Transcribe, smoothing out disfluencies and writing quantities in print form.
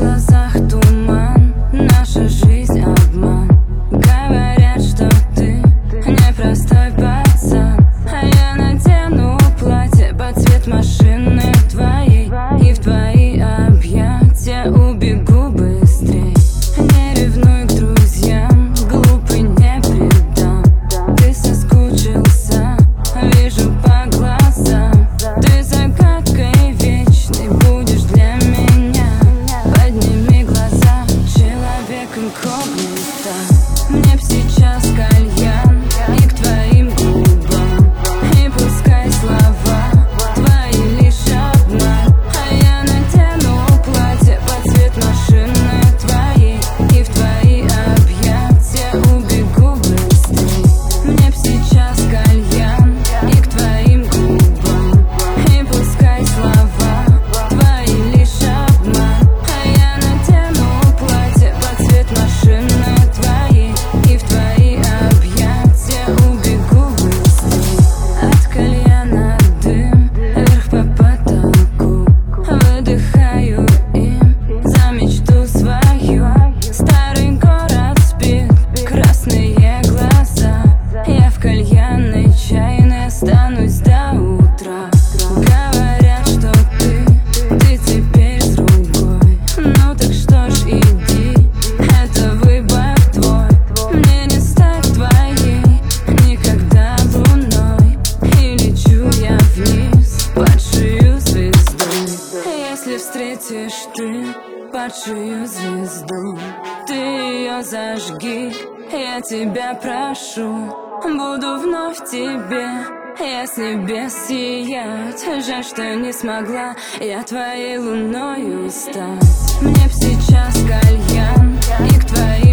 глазах туман, наша жизнь обман. Говорят, что ты непростой пацан, а я надену платье под цвет машины твоей, и в твои объятия убегу быстрей. Не ревнуй к друзьям, глупый не предам. Ты соскучился, вижу по глазам. Ты загадкой вечной будешь для меня. Подними глаза, человек инкогнито. Мне б сейчас кальян и к твоим губам, и пускай слова твои лишь обман, а я надену платье под цвет машины твоей, и в твои объятия убегу быстрей. Мне б сейчас кальян и к твоим губам, и пускай слова твои лишь обман, а я надену платье под цвет машины твоей, и в твои объятия убегу быстрей. От кальяна дым вверх по потолку, выдыхаю им за мечту свою. Старый город спит, красные глаза. Я в кальянной чайной останусь до утра. Говорят, что ты теперь с другой. Ну так что ж, иди, это выбор твой. Мне не стать твоей никогда луной, и лечу я вниз под шию звезду. Если встретишь ты падшую звезду, ты ее зажги, я тебя прошу. Буду вновь тебе, если без сиять. Жаль, что не смогла я твоей луною стать. Мне б сейчас кальян и к твоим